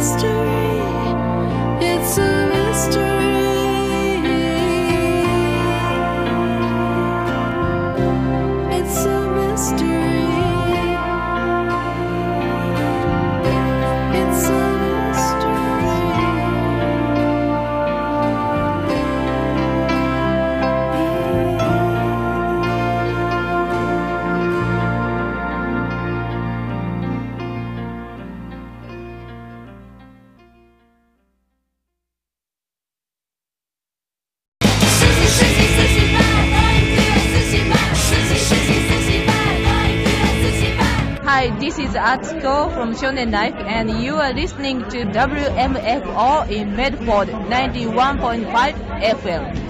Hi, this is Atsuko from Shonen Life, and you are listening to WMFO in Medford 91.5 FM.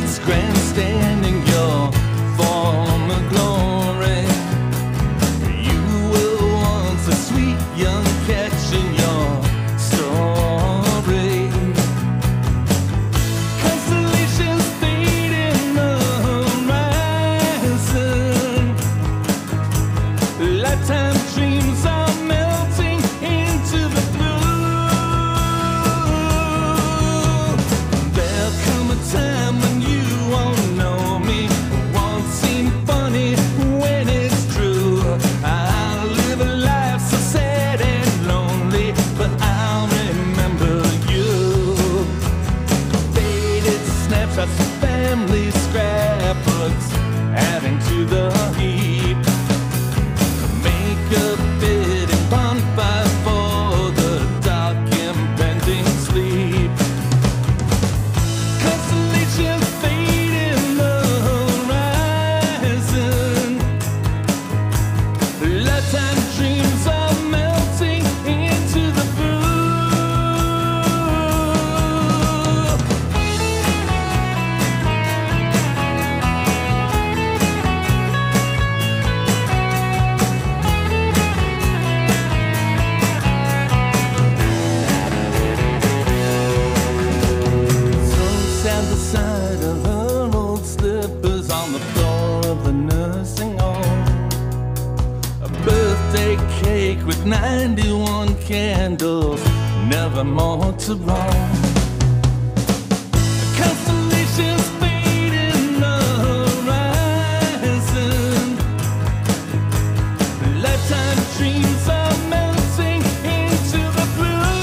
lights grandstanding your former glory. You were once a sweet young catch in your story. Constellations fade in the horizon. Lifetime dreams are melting into the blue. There'll come a time when you won't know me, won't seem funny when it's true. I'll live a life so sad and lonely, but I'll remember you. Faded snapshots of family scrapbooks adding to the heap. Make a fitting bonfire for the dark impending sleep. Constellations fade in the horizon. Lifetime dreams are melting into the blue. So sad the sight of her old slippers on the floor of the nursing home. A birthday cake with 91 candles, never more to roam. Constellations fade in the horizon. Lifetime dreams are melting into the blue.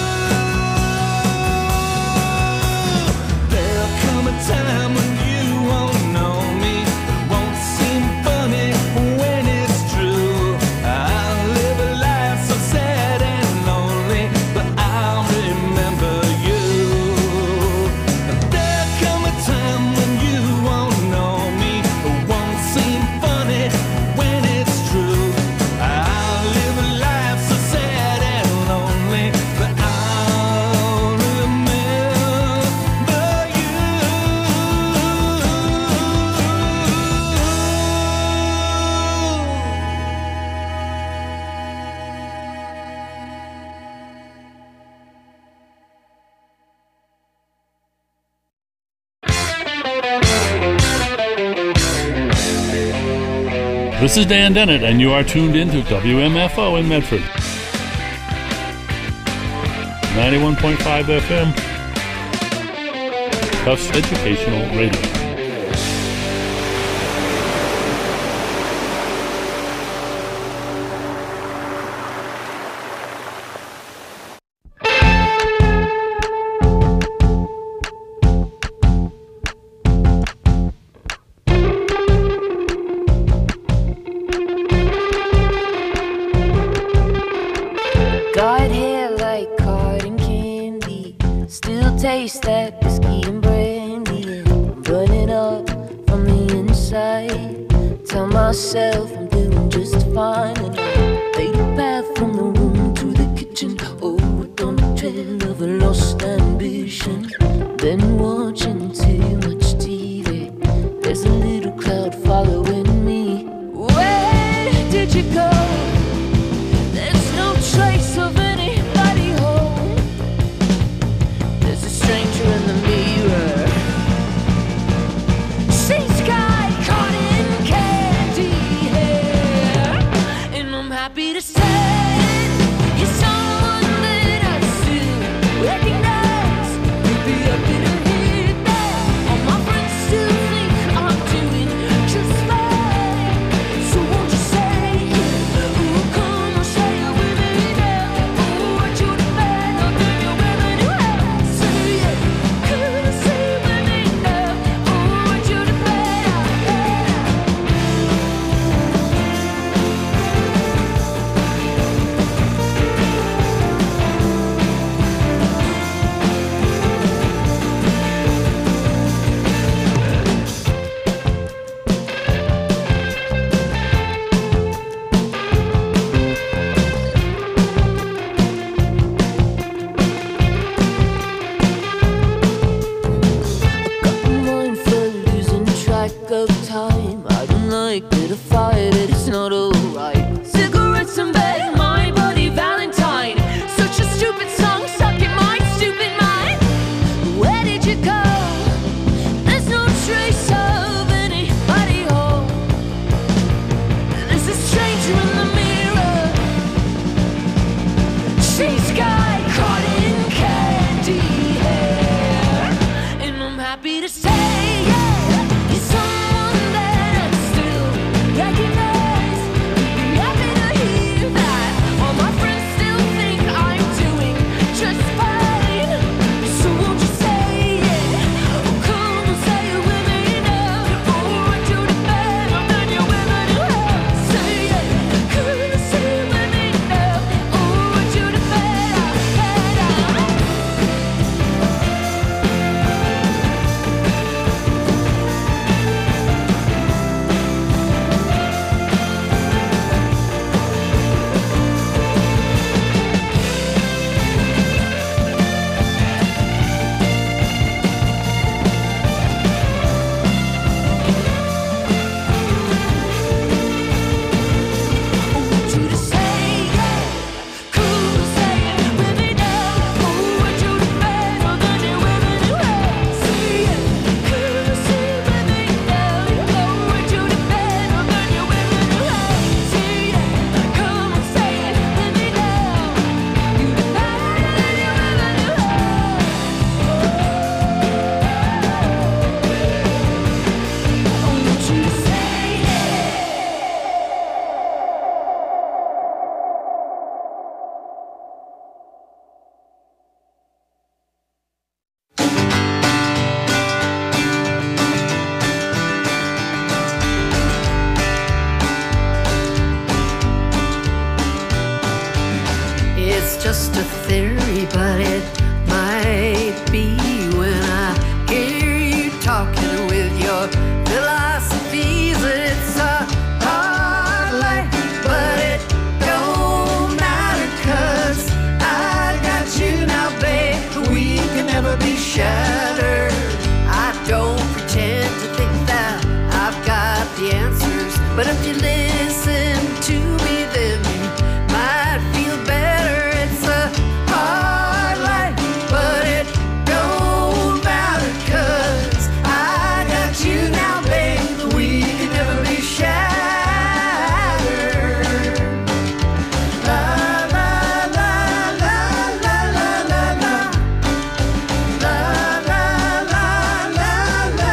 There'll come a time when you won't know me, won't seem funny when it's true. I'll live a life so sad and lonely, but I'll remember you. There'll come a time when you won't know me, won't seem funny when it's true. I'll live a life so sad and lonely, but I'll remember you. This is Dan Dennett, and you are tuned in to WMFO in Medford. 91.5 FM, Tufts Educational Radio. Got hair like cotton candy, still taste that whiskey and brandy. I'm burning up from the inside. Tell myself I'm doing just fine, and I made a path from the room to the kitchen. Oh, on the trail of a lost ambition. Been watching too much TV. There's a little cloud following me. Where did you go? There's no trace of anybody home. There's a stranger in the mirror. See sky caught in candy hair, and I'm happy to say you're someone that I still recognize. Maybe I didn't hit that make it a fight, it's not alright. Cigarettes in bed, my bloody Valentine. Such a stupid song stuck in my stupid mind. Where did you go? There's no trace of anybody home. There's a stranger in the mirror. She's got cotton candy hair, and I'm happy to say, yeah, you're someone that I still recognize. Be happy to hear that all my friends still think I'm doing just fine. So won't you say it? Oh, come and say it with me now. Before I do the bed, and then you're with me to hell. Say it, come and say it with me now. Before I do the bed, it's just a theory, but it might be when I hear you talking with your philosophies. It's a hard life, but it don't matter, 'cause I got you now, babe. We can never be shattered. I don't pretend to think that I've got the answers, but if you listen to me, then you might feel better. It's a hard life, but it don't matter, 'cause I got you now, babe. We can never be shattered. La la la la la la la la. La la la la la.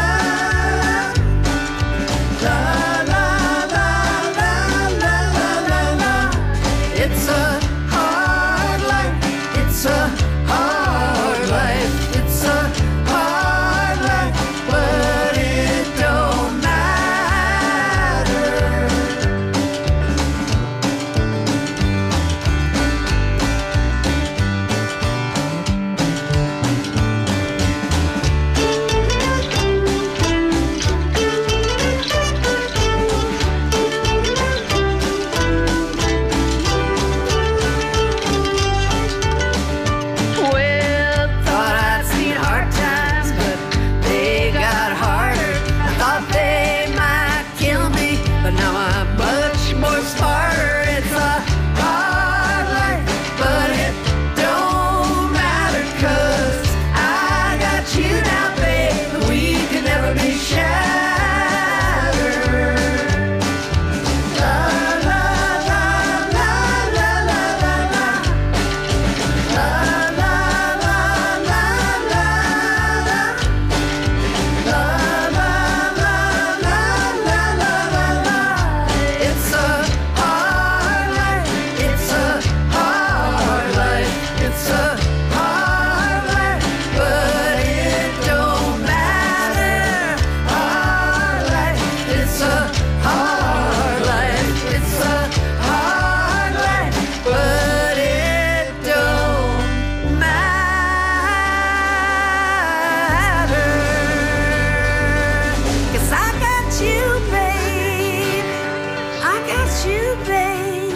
La la la la la la la. It's a hard life. It's a hard life. It's a hard life, but it don't matter. Well, thought I'd seen hard times, but they got harder. I thought they might kill me, but now I'm much more smarter. It's a hard life, but it don't matter, 'cause I got you now, babe. We can never be shattered. La la la la la la la la. La la la la la la. La la la la la la la la. It's a hard life. It's a hard life. It's a hard life, but it don't matter. Hard life. It's a hard life. It's a hard life, but it don't matter. 'Cause I got you, babe. I got you, babe.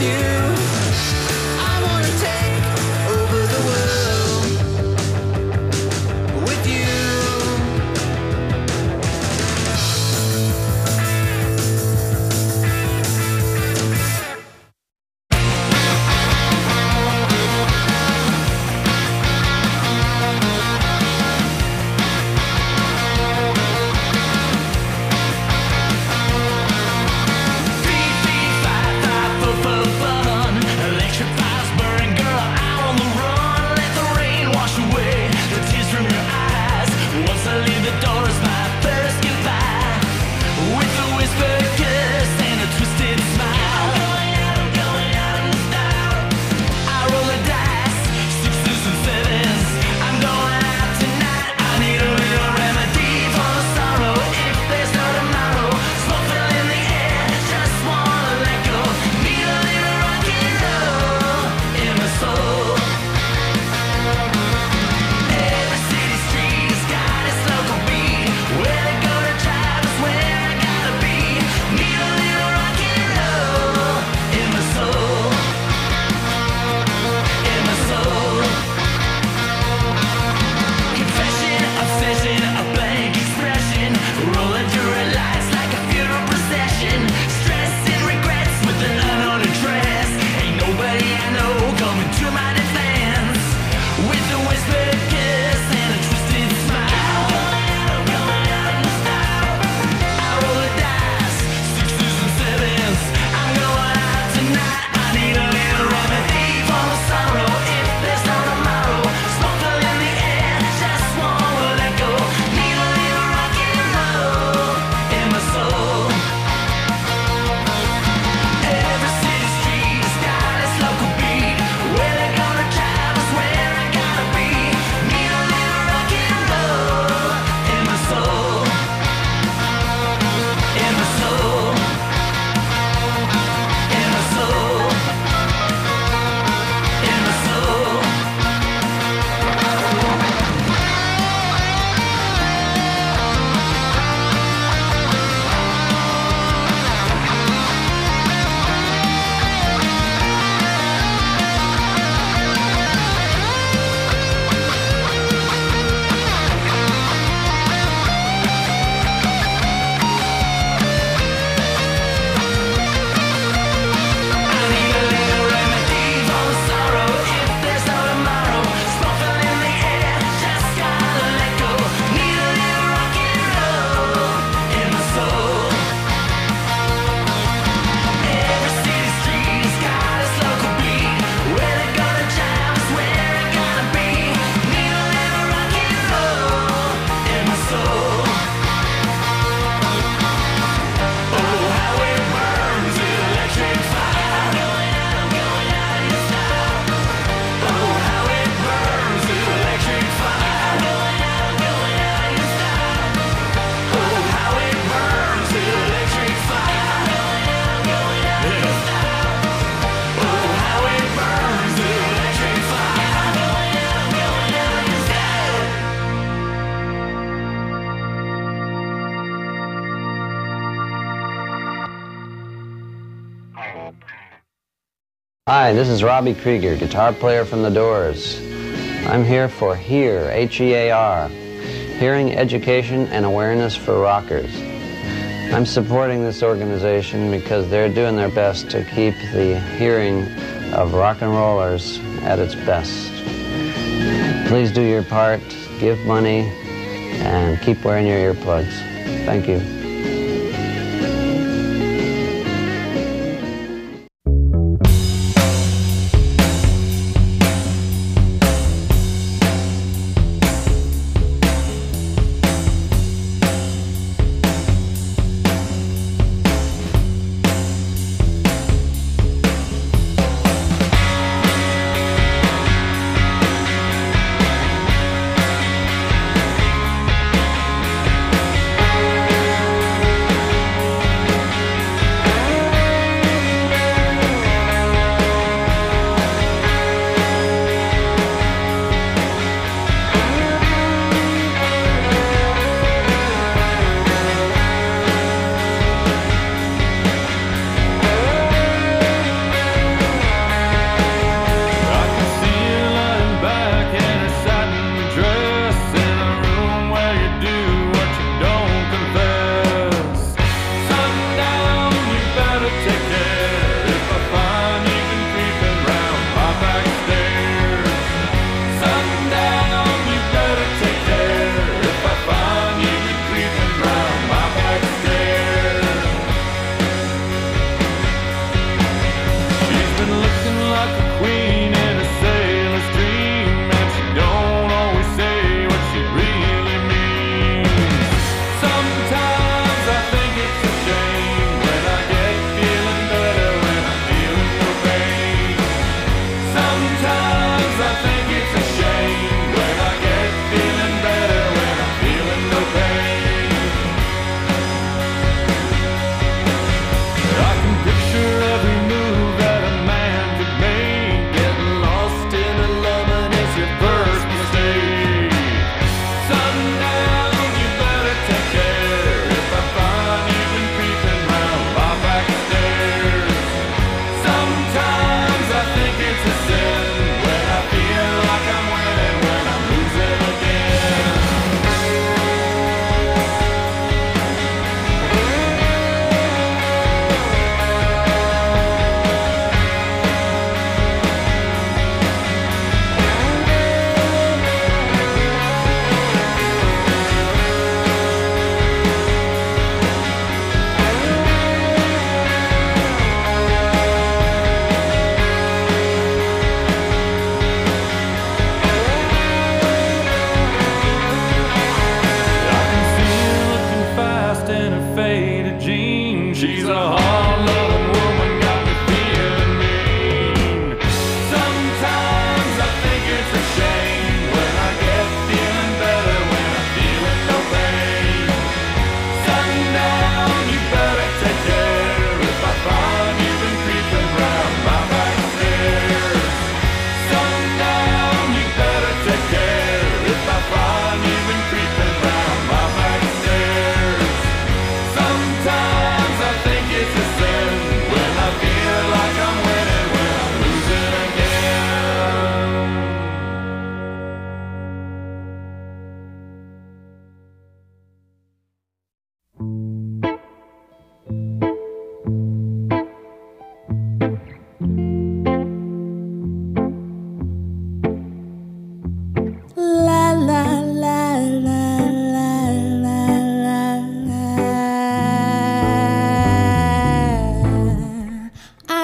you. I wanna take over the world with you. Hi, this is Robbie Krieger, guitar player from The Doors. I'm here for HEAR, H-E-A-R, Hearing Education and Awareness for Rockers. I'm supporting this organization because they're doing their best to keep the hearing of rock and rollers at its best. Please do your part, give money, and keep wearing your earplugs. Thank you.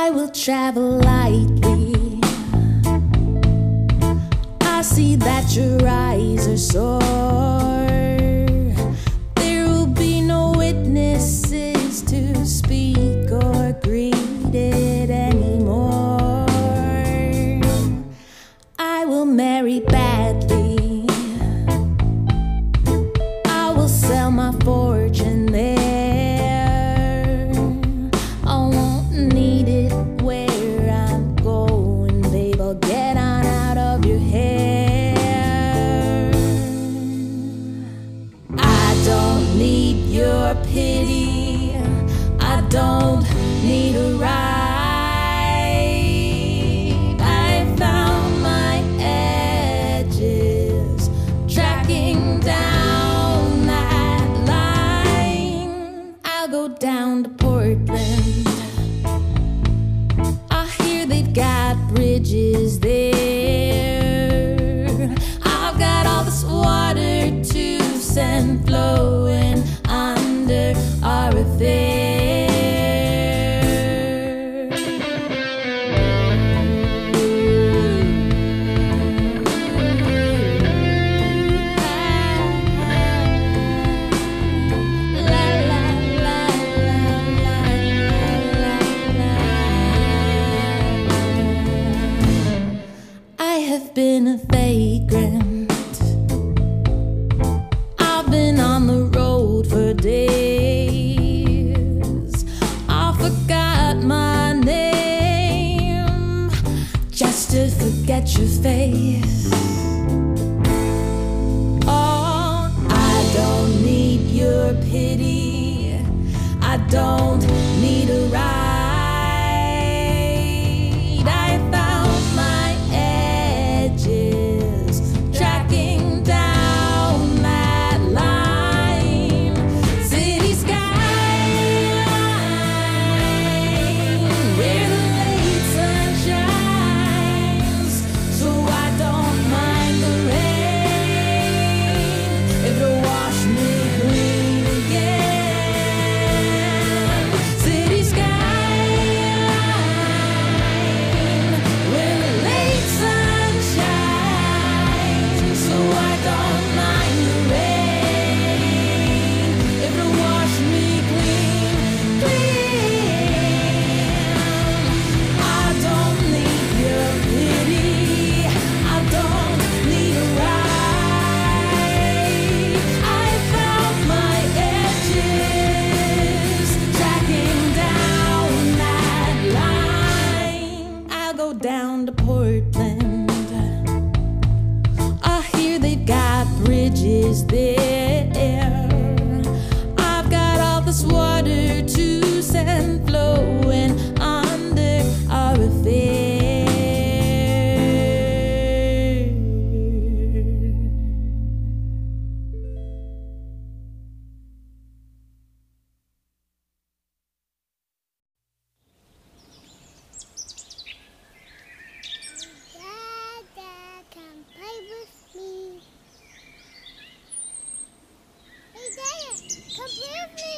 I will travel lightly. I see that your eyes are sore. There will be no witnesses to speak or greet it anymore. I will marry badly. I will sell my fortune there. I won't need it where I'm going, babe. I'll get on out of your hair. I don't need your pity. I don't need a ride. I found my edges, tracking down that line. I'll go down to Portland. I hear they've got bridges there. I've got all this water to send flowing under our affair. I have been a vagrant. I've been on the road for days. I forgot my name just to forget your face. Oh, I don't need your pity. I don't need a ride. I found my edges, tracking down that line. City skyline, where the late sun shines. So I don't mind the rain if it'll wash me clean again. City skyline, where the late sun shines. So I don't mind the rain if it'll wash me clean, clean. I don't need your pity. I don't need a ride. I found my edges, tracking down that line. I'll go down to Portland. I hear they've got bridges there. I've got all this water to send flowing under our affair. Dad, come play with me. Hey, Dad, come play with me.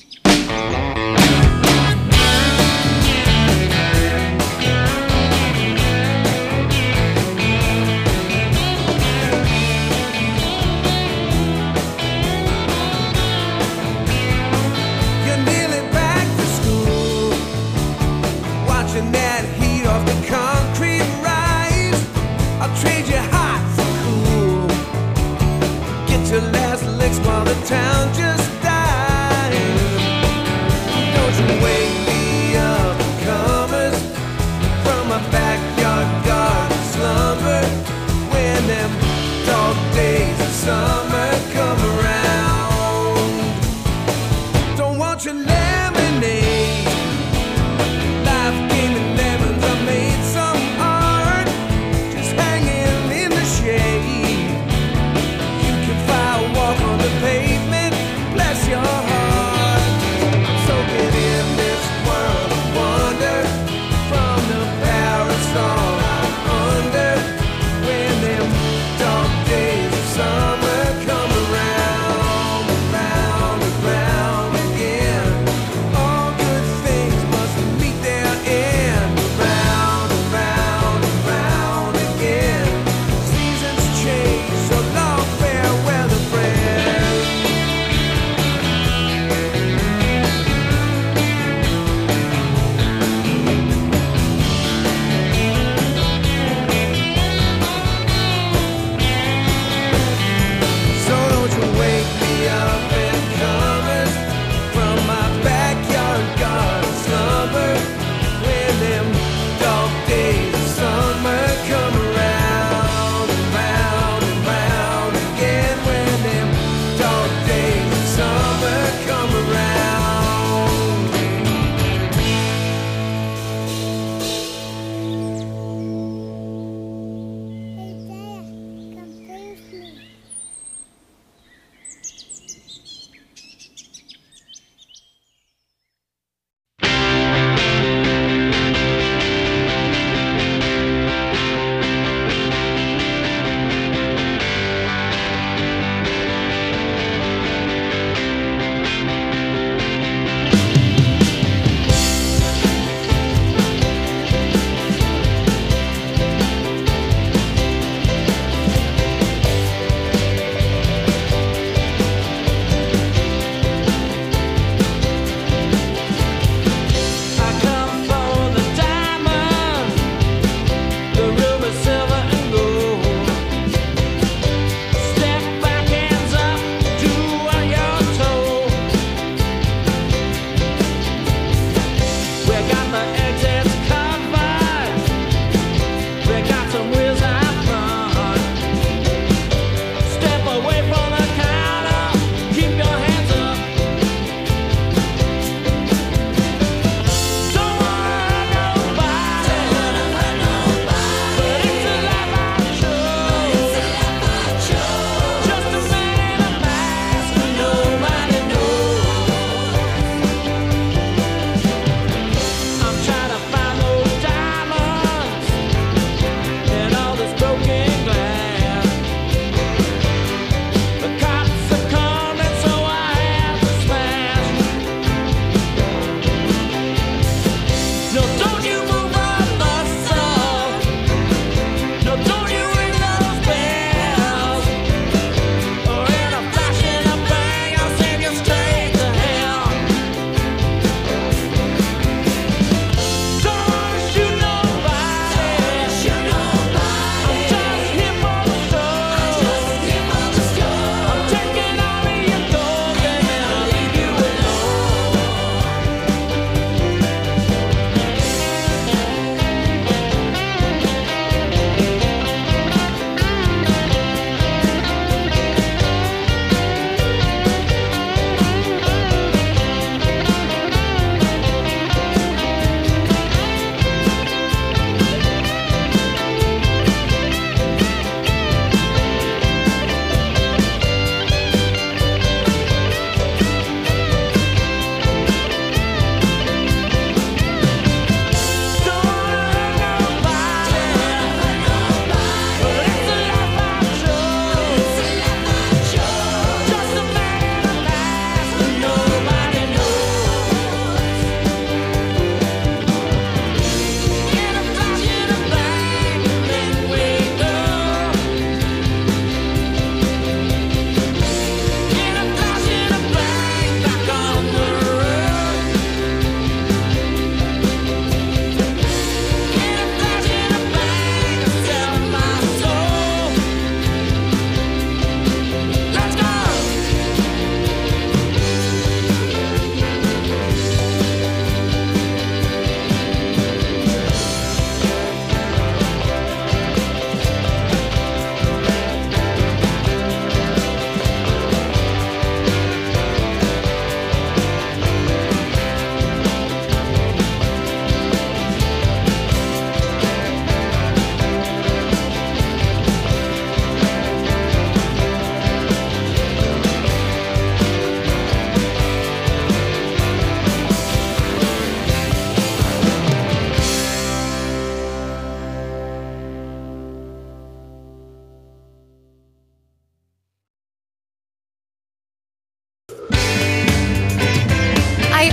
You're nearly back to school, watching that heat off the concrete rise. I'll trade you hot for cool. Get your last licks while the town just dies. Don't you wake me up, comers, from my backyard garden slumber. When them dog days of summer come around, don't want your lemonade. Life gave me lemons, I made some art, just hanging in the shade. You can fly, walk on the pavement,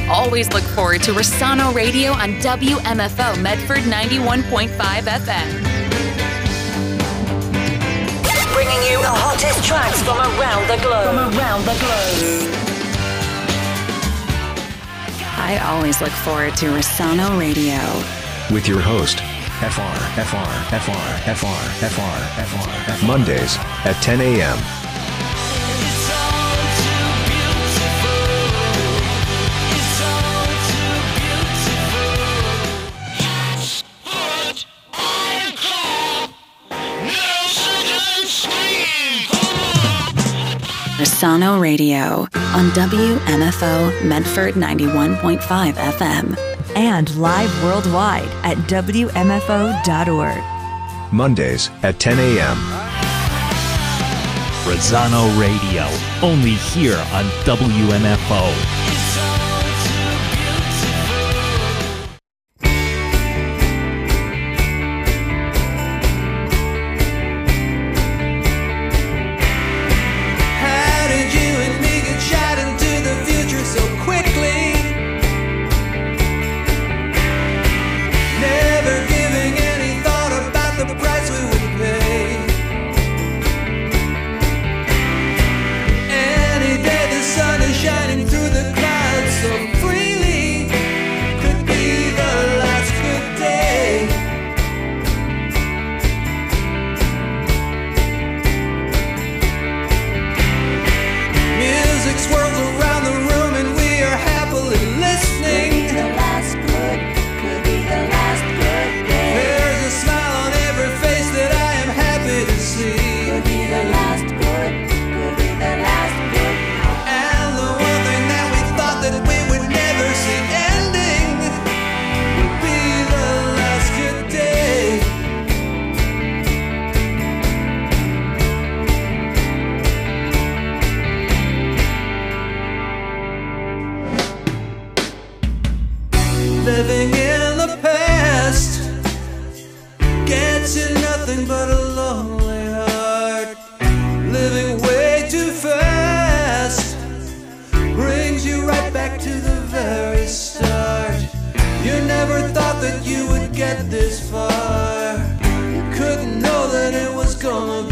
always look forward to Rosano Radio on WMFO Medford 91.5 FM. Bringing you the hottest tracks from around the globe. I always look forward to Rosano Radio. With your host, Mondays at 10 a.m. Rosano Radio on WMFO Medford 91.5 FM. And live worldwide at WMFO.org. Mondays at 10 a.m. Rosano Radio, only here on WMFO. Living in the past gets you nothing but a lonely heart. Living way too fast brings you right back to the very start. You never thought that you would get this far. You couldn't know that it was gonna